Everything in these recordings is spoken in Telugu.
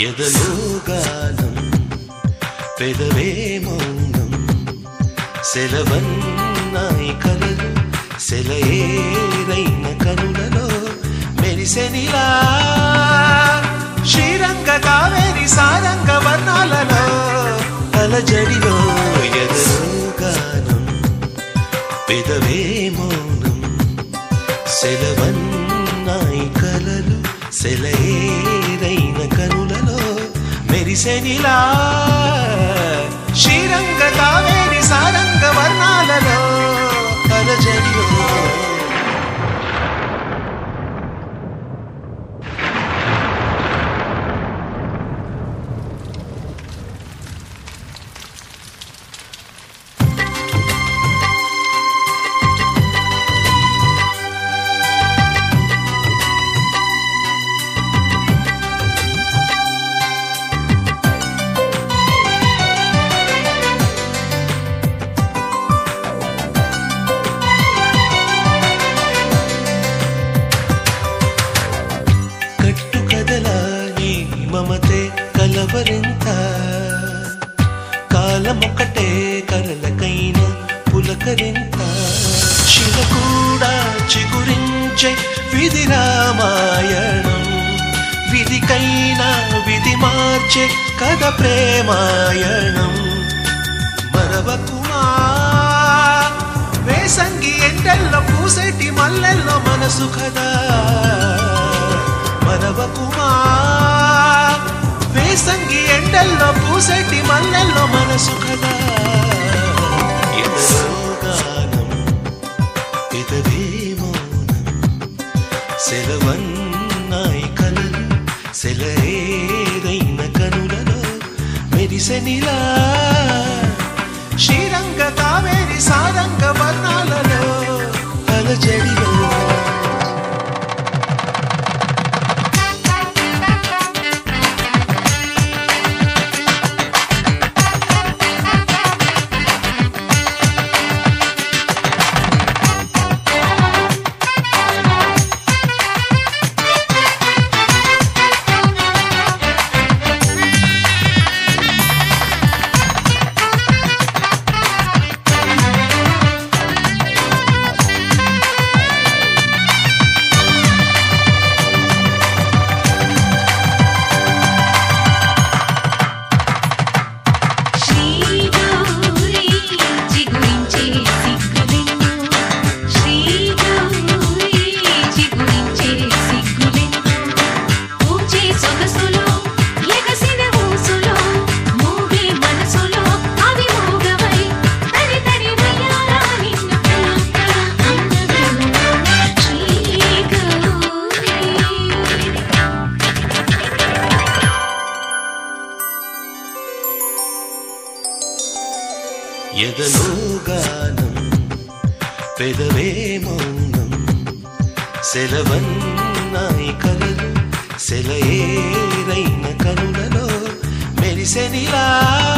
ఎదలో గానం పెదవే మౌనం సెలవన్నాయి కలలు సెలయేరైన కనులలో మెరిసెనిలా శ్రీరంగ కావేరి సారంగ వర్ణాలలో అలజడిలో ఎదలో గానం పెదవే మౌనం సెలవన్నాయి కలలు సెలయేరైన కనులలో మెరిసెనిలా శ్రీరంగ కావేరి సారంగ వర్ణాలలో అలజడిలో మమతే కలవరింత కాలమొక్కటే కలలకైన పులకరింత శిల కూడా చిగురించే విధి రామాయణం విధికైనా విధి మార్చే కథ ప్రేమాయణం మరవకుమా వేసంగి ఎండల్లో పూసేటి మల్లెల్లో మనసు కదా మరవకుమా వేసంగి ఎండల్లో పూసేటి మల్లెల్లో మనసు కదా ఎదలో గానం పెదవే మౌనం సెలవన్నాయి కలలు సెలయేరైన కనులలో మెరిసెనిలా శ్రీరంగ కావేరి సారంగ వర్ణాలలో అలజడిలో ఎదలో గానం పెదవే మౌనం సెలవన్నాయి కలలు సెలయేరైన కనులలో మెరిసెనిలా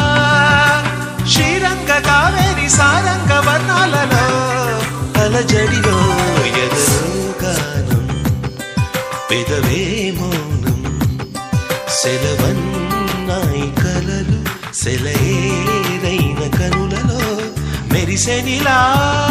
శ్రీరంగ కావేరి సారంగ వర్ణాలలో అలజడిలో ఎదలో గానం పెదవే మౌనం సెలవన్నాయి కలలు సెలయేరైన కనులలో మెరిసెనిలా